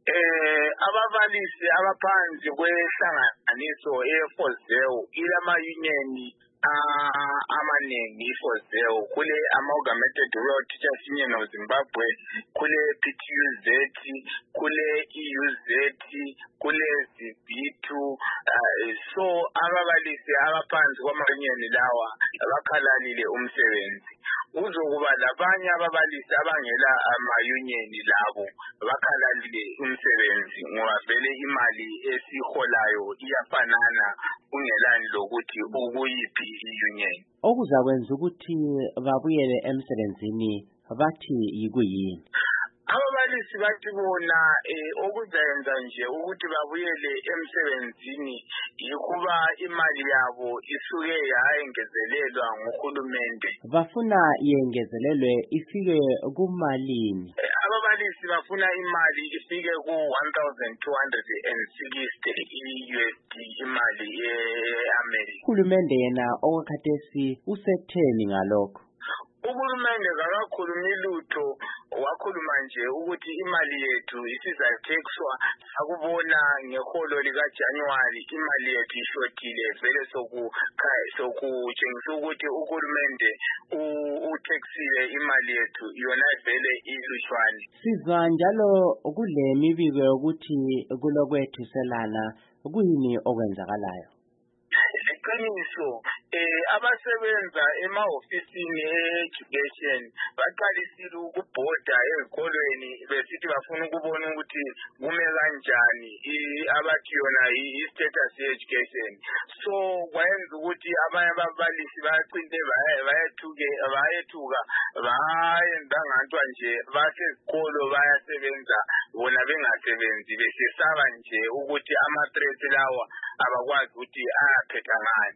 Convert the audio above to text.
Ababalisi abaphansi kwehlanganiso eFozeo ilama union amaningi iFozeo kule Amalgamated Rural Teachers Union of Zimbabwe, kule PTUZ, kule EUZ, kule ZB2. So ababalisi abaphansi kwama-union lawa bakhalalile umsebenzi. Uzokuba labanye ababalisi abangela ama-union labo bakhalalile umsebenzi ngoba vele imali esiholayo iyafanana kungelani lokuthi ukuyiphi i-union. Okuzakwenza ukuthi babuyele emsebenzini bathi yikuyini? Ababalisi bathi bona okuzayenza nje ukuthi babuyele emsebenzini yikuba imali yabo isuke yayengezelelwa nguhulumende. Bafuna yengezelelwe ifike kumalini? Ababalisi bafuna imali ifike ku-1,260 i-USD imali ye-America. Uhulumende yena okwakhathesi usetheni ngalokho? Uhulumende akakhulumi lutho, wakhuluma nje ukuthi imali yethu isizatexwa. Akubona ngeholo likaJanuary imali yethu ishotile vele sokutshengisa ukuthi uhulumende utaxile imali yethu yona vele ilutshwane. Sizwa njalo kule mibiko yokuthi kulokwethuselana, kuyini okwenzakalayo? Iqiniso abasebenza emahofisini e-education baqalisile ukubhoda ezikolweni besithi bafuna ukubona ukuthi kume kanjani abathi yona i-status ye-education. So kwayenza ukuthi abanye ababalisi bacine bayethuka bayenza ngantwa nje basezikolo bayasebenza bona bengasebenzi besesaba nje ukuthi ama-threats lawa abakwazi ukuthi ayaphetha ngani.